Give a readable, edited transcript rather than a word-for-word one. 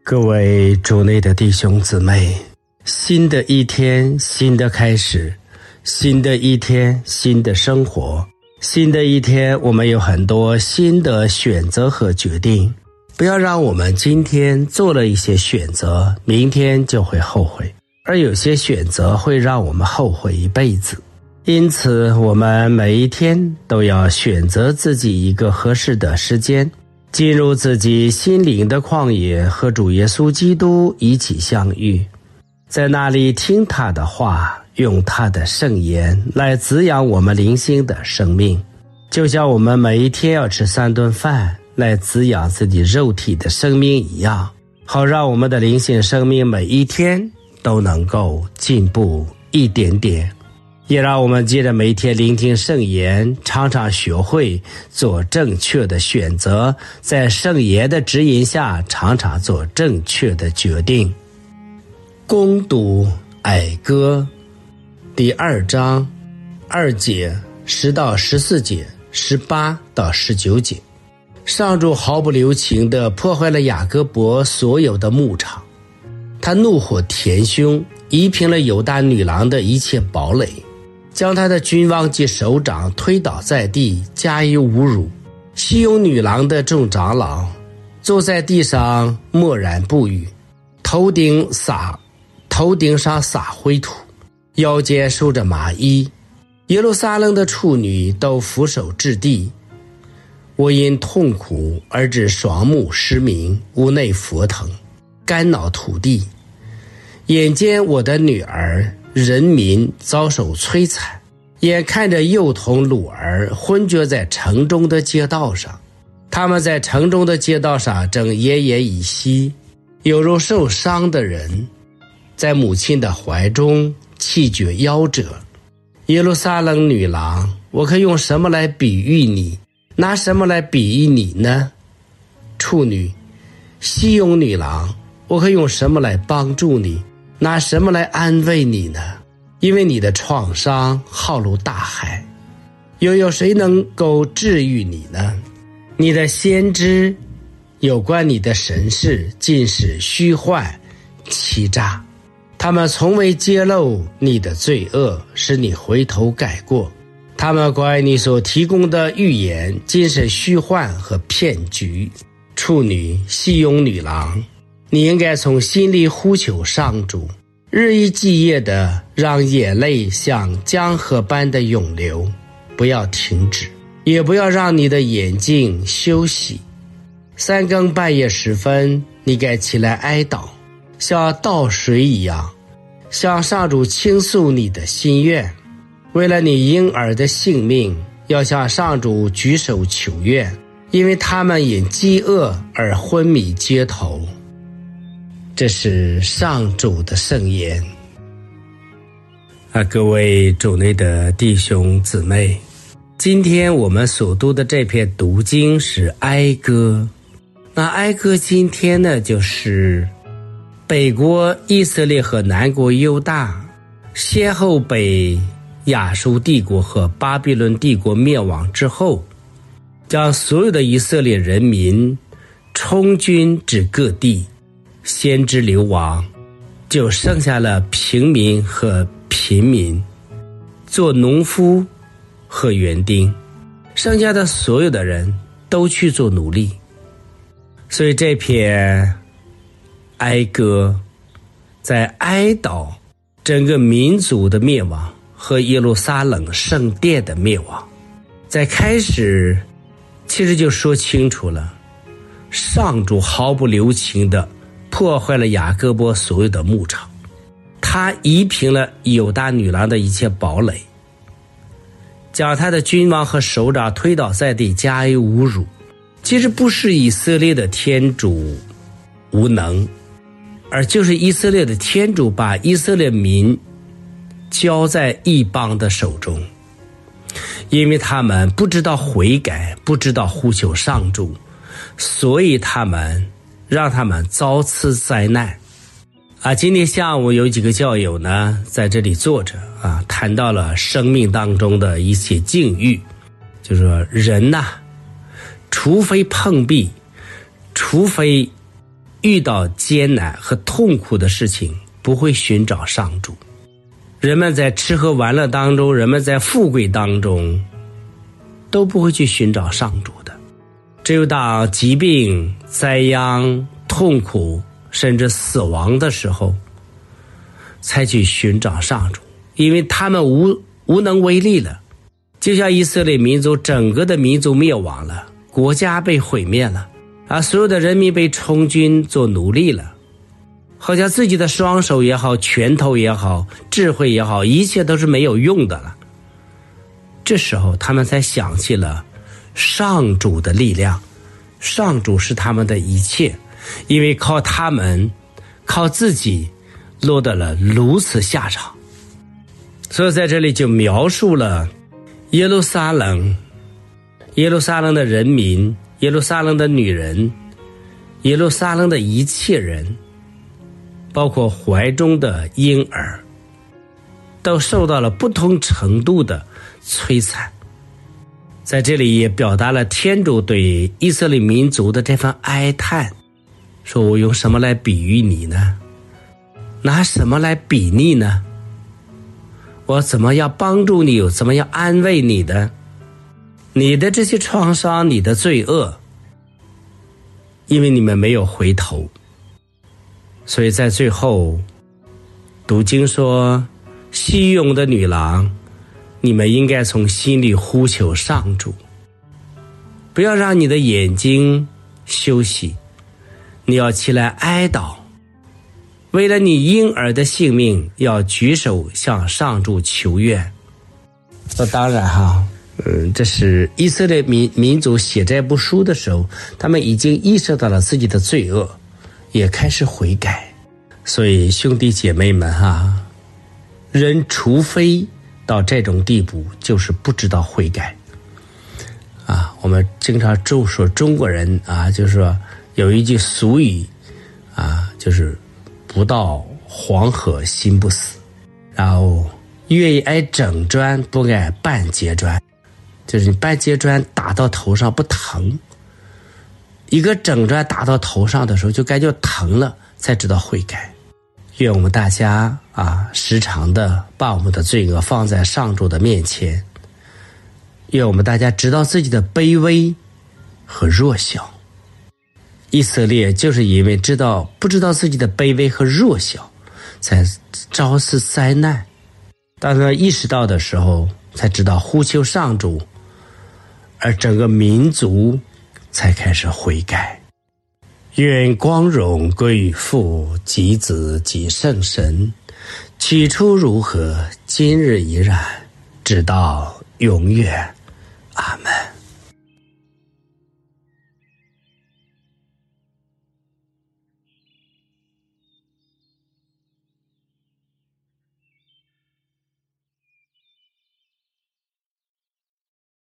各位主内的弟兄姊妹，新的一天，新的开始，新的一天，新的生活，新的一天，我们有很多新的选择和决定。不要让我们今天做了一些选择，明天就会后悔，而有些选择会让我们后悔一辈子。因此，我们每一天都要选择自己一个合适的时间，进入自己心灵的旷野，和主耶稣基督一起相遇，在那里听他的话，用他的圣言来滋养我们灵性的生命，就像我们每一天要吃3顿饭来滋养自己肉体的生命一样，好让我们的灵性生命每一天都能够进步一点点，也让我们接着每一天聆听圣言，常常学会做正确的选择，在圣言的指引下常常做正确的决定。恭读哀歌第2章2节10到14节18到19节。上主毫不留情地破坏了雅各伯所有的牧场，他怒火填胸，夷平了犹大女郎的一切堡垒，将他的君王及首长推倒在地，加以侮辱。西雍女郎的众长老坐在地上默然不语，头顶上撒灰土，腰间束着麻衣。耶路撒冷的处女都俯首至地。我因痛苦而致双目失明，屋内佛腾，肝脑涂地。眼见我的女儿人民遭受摧残，眼看着幼童乳儿昏厥在城中的街道上，他们在城中的街道上正奄奄一息，犹如受伤的人在母亲的怀中气绝夭折。耶路撒冷女郎，我可用什么来比喻你？拿什么来比喻你呢？处女，西雍女郎，我可用什么来帮助你？拿什么来安慰你呢？因为你的创伤浩如大海，又有谁能够治愈你呢？你的先知有关你的神事尽是虚幻欺诈，他们从未揭露你的罪恶，使你回头改过。他们关于你所提供的预言尽是虚幻和骗局。处女，西雍女郎，你应该从心里呼求上主，日以继夜的让眼泪像江河般的涌流，不要停止，也不要让你的眼睛休息。3更半夜时分，你该起来哀悼，像倒水一样，向上主倾诉你的心愿。为了你婴儿的性命，要向上主举手求愿，因为他们因饥饿而昏迷街头。这是上主的圣言。各位主内的弟兄姊妹，今天我们所读的这篇读经是哀歌。那哀歌今天呢，就是北国以色列和南国犹大先后被亚述帝国和巴比伦帝国灭亡之后，将所有的以色列人民充军至各地，先知流亡，就剩下了平民和贫民，做农夫和园丁，剩下的所有的人都去做奴隶。所以这篇哀歌在哀悼整个民族的灭亡和耶路撒冷圣殿的灭亡。在开始其实就说清楚了，上主毫不留情地破坏了雅各伯所有的牧场，他夷平了犹大女郎的一切堡垒，将他的君王和首长推倒在地，加以侮辱。其实不是以色列的天主无能，而就是以色列的天主把以色列民交在异邦的手中，因为他们不知道悔改，不知道呼求上主，所以让他们遭此灾难。今天下午有几个教友呢在这里坐着谈到了生命当中的一些境遇，就是说人除非碰壁，除非遇到艰难和痛苦的事情，不会寻找上主。人们在吃喝玩乐当中，人们在富贵当中，都不会去寻找上主的。只有当疾病、灾殃、痛苦甚至死亡的时候，才去寻找上主，因为他们无能为力了。就像以色列民族，整个的民族灭亡了，国家被毁灭了，所有的人民被充军做奴隶了，好像自己的双手也好，拳头也好，智慧也好，一切都是没有用的了。这时候他们才想起了上主的力量，上主是他们的一切，因为靠他们，靠自己落得了如此下场。所以在这里就描述了耶路撒冷的人民，耶路撒冷的女人，耶路撒冷的一切人，包括怀中的婴儿，都受到了不同程度的摧残。在这里也表达了天主对以色列民族的这份哀叹，说我用什么来比喻你呢？拿什么来比拟呢？我怎么样帮助你，怎么样安慰你的？你的这些创伤，你的罪恶，因为你们没有回头，所以在最后读经说，西雍的女郎，你们应该从心里呼求上主，不要让你的眼睛休息，你要起来哀悼，为了你婴儿的性命，要举手向上主求愿。当然这是以色列民族写这部书的时候，他们已经意识到了自己的罪恶，也开始悔改。所以兄弟姐妹们人除非到这种地步，就是不知道悔改我们经常说中国人就是说有一句俗语就是不到黄河心不死，然后愿意挨整砖不该半截砖，就是你半截砖打到头上不疼，一个整砖打到头上的时候就感觉疼了，才知道悔改。愿我们大家时常的把我们的罪恶放在上主的面前，愿我们大家知道自己的卑微和弱小。以色列就是因为不知道自己的卑微和弱小，才遭受灾难。当他意识到的时候，才知道呼求上主，而整个民族才开始悔改。愿光荣归于父及子及圣神，起初如何，今日依然，直到永远。阿们。